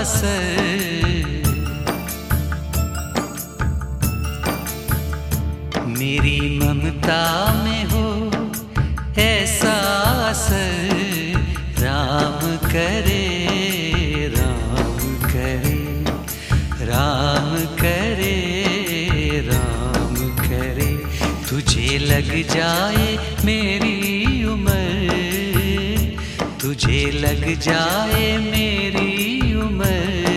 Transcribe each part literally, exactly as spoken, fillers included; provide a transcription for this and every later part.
असर। मेरी ममता में हो ऐसा असर, राम करे राम करे राम करे राम करे। तुझे लग जाए मेरी उम्र, तुझे लग जाए मेरी उम्र,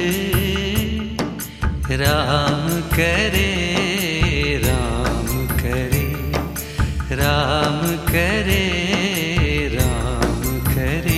राम करे राम करे राम करे राम करे।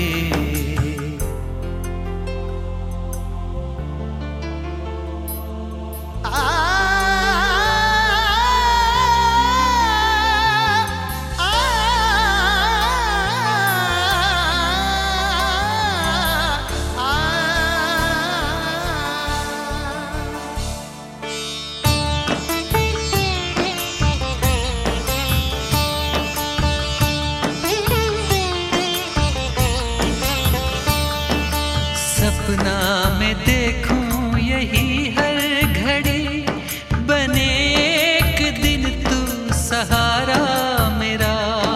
सपना में देखूं यही हर घड़ी, बने एक दिन तू सहारा मेरा।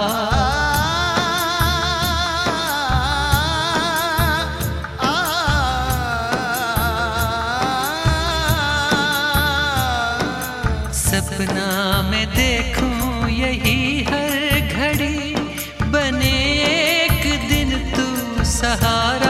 सपना में देखूं यही हर घड़ी, बने एक दिन तू सहारा।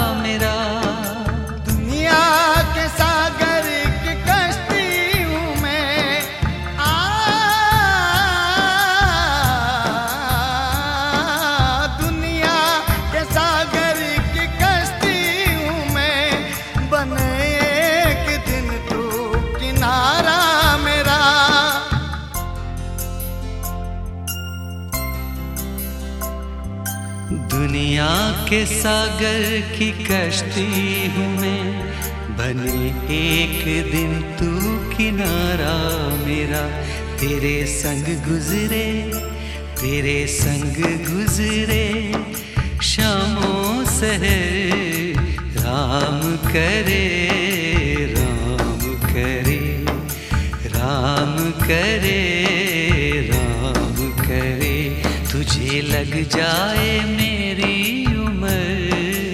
दुनिया के सागर की कश्ती हूँ मैं, बने एक दिन तू किनारा मेरा। तेरे संग गुजरे तेरे संग गुजरे शामों सहर, राम करे राम करे राम करे राम करे। तुझे लग जाए मेरी उम्र,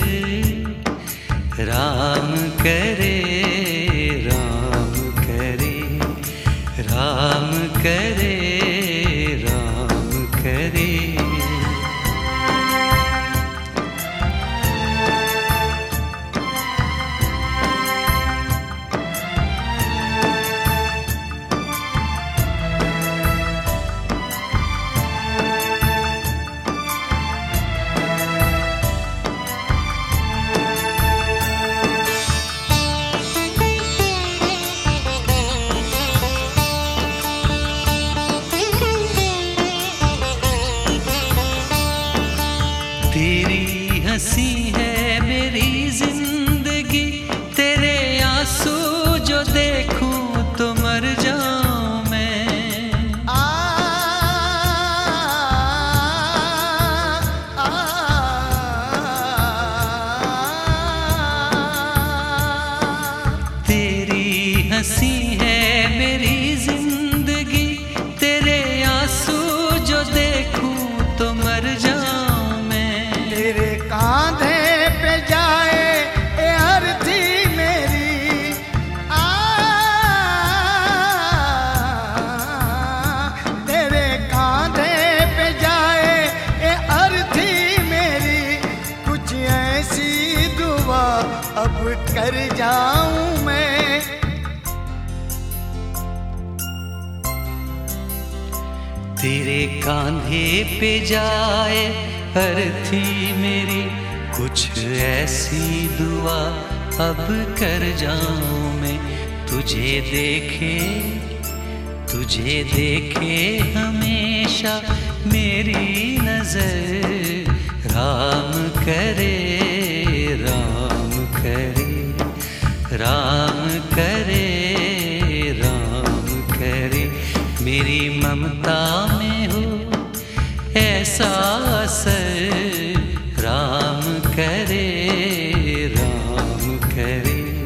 राम करे राम करे राम करे राम करे। तेरी हंसी है मेरी जिंदगी, तेरे आंसू जो देखूं तो मर जाऊं मैं। आ, आ, आ, तेरी हंसी है मेरी जिंदगी, तेरे आंसू जो देखूं तो मर जाऊं। तेरे कांधे पे जाए ए अर्थी मेरी, आ, तेरे कांधे पे जाए ए अर्थी मेरी। कुछ ऐसी दुआ अब कर जाऊं मैं। तेरे कांधे पे जाए अर्थी मेरी, कुछ ऐसी दुआ अब कर जाऊं मैं। तुझे देखे तुझे देखे हमेशा मेरी नजर, राम करे राम करे राम करे राम करे। मेरी ममता में हो ऐसा असर, राम करे राम करे।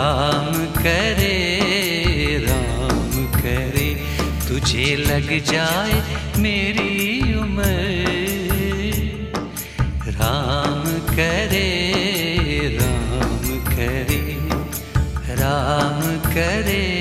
राम करे राम करे तुझे लग जाए मेरी उम्र। राम करे राम करे राम करे